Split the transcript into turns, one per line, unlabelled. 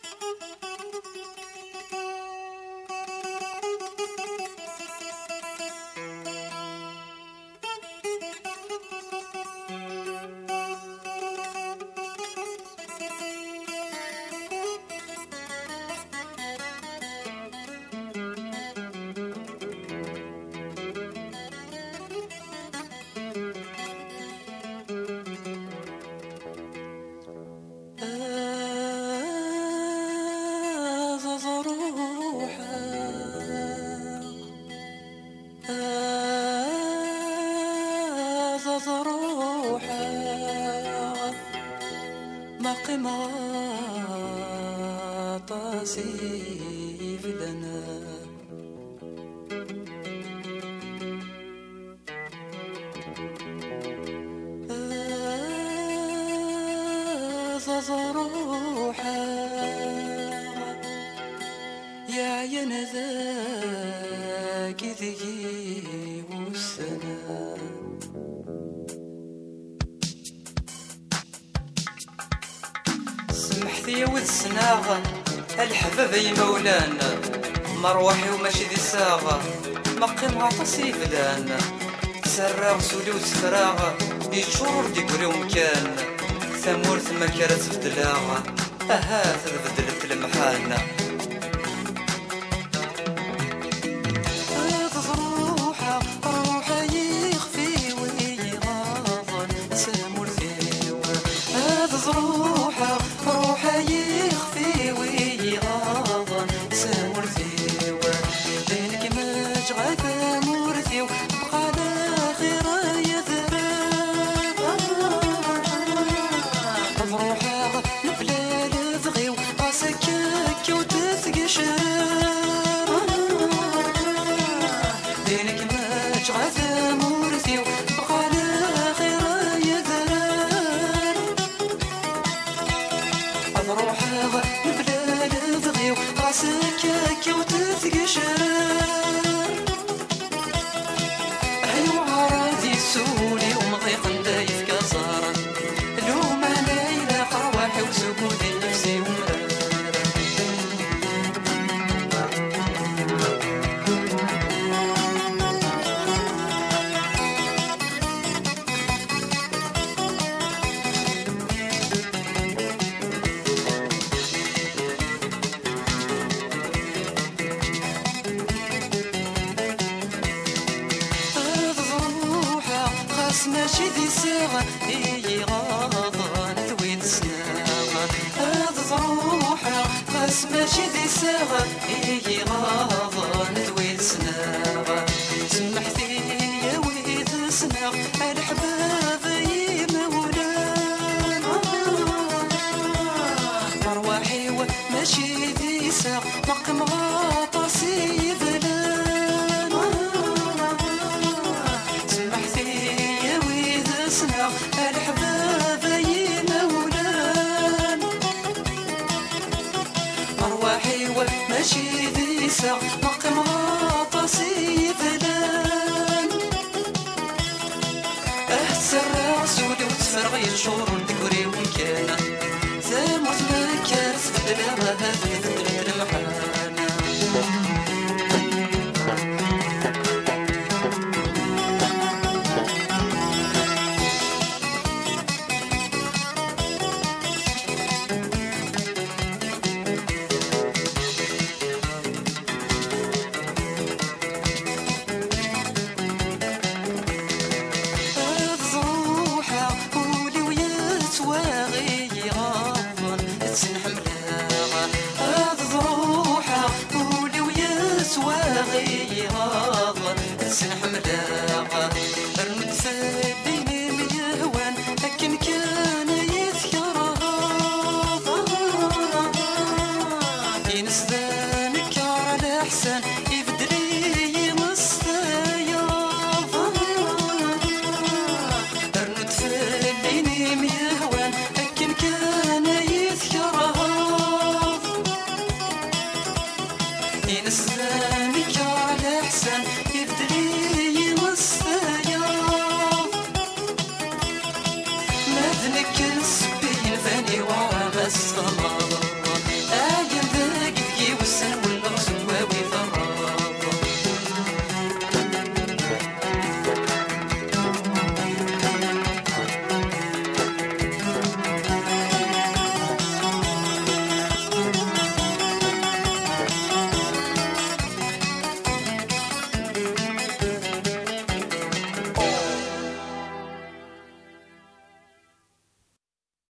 ما طاسي فدنا روحا يا عين ذاك ذي والسنة سمحتي ود السناغة الحباب يا مولانا مروحي وماشي دي ساغة ما قيم عطاسي فدان سراغ سولي وتفراغ يتشور ديكوري ومكان ثمورث ما كانت بدلاغة أها تبدلت المحانة روحا روحا يخفي ويغاضن سمورثي روحا روحا يخفي ويغاضن سمورثي بينك ما جغد مورثي بقى خير يذرب روحا نبلا لذغي وقاسكك وتثقشر بينك ما جغد مورثي بقى خير يذرب روحا نبلا لذغي وقاسكك وتثقشر سولي ومضيق ندايف كازارة لوم انا الى قرواحي وسكوتي نفسي ماشي دي ساغة هي غاضن ذوين سناغة هذا روحها خاص ماشي دي ساغة هي غاضن ذوين سناغة سمحتي يا ويد سناغ الحباب يمولان مروحي وماشي دي ساغ مقم غاطاسي ذلان الحباب يمولان أرواحي وماشي ذي ساق مقم غاطاسي ذلان أهتسرع سولي وتفرغ يشور